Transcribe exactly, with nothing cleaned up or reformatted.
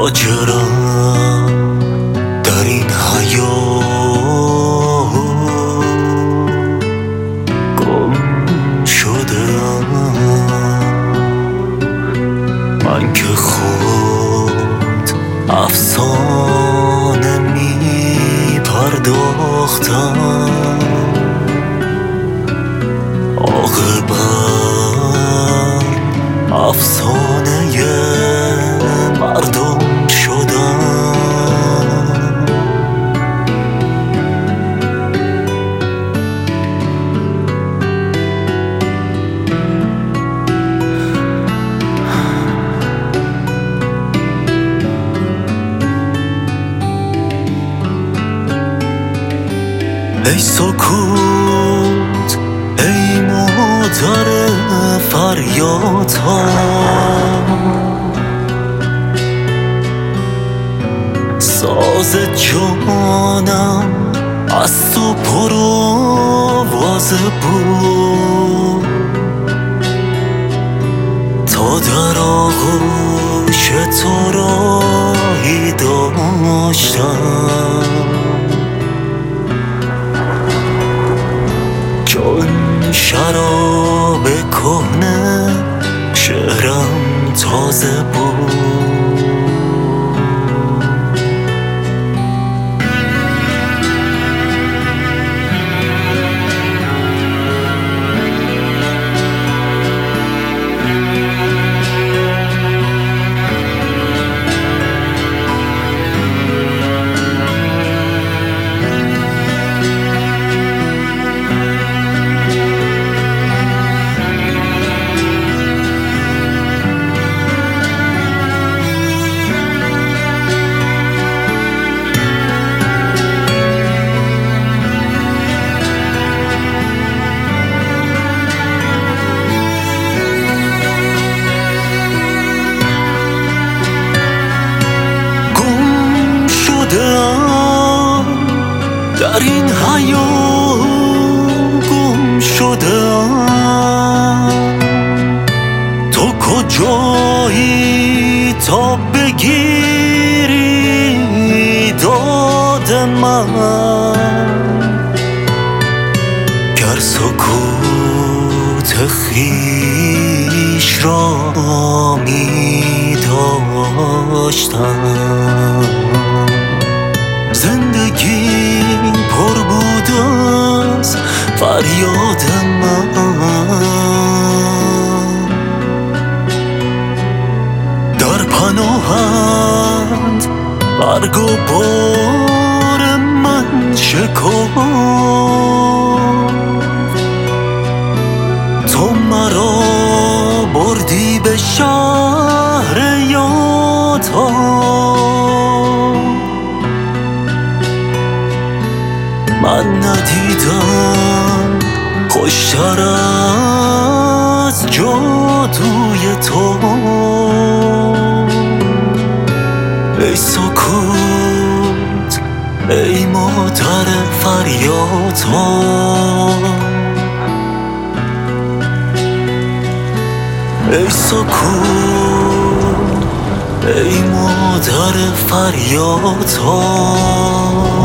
لاجرم در این حیات گم شدم. من که خود افسانه می پرداختم، عاقبت افسانه مردم شدم. ای سکوت ای مادر فریادها، ساز جانم از تو پرآوازه بود. تا در آغوش تو راهی داشتم، چون شراب کهنه شعرم تازه بود. در این حیات گم شدم، تو کجایی تا بگیری داد من؟ گر سکوت خویش را می داشتم، زندگی پر بود از فریاد من. در پناهند برگ و بار من شکفت، تو مرا بردی به شهر یادها. من ندیدم خوشتر از جادوی تو. ای سکوت ای مادر فریادها، ای سکوت ای مادر فریادها.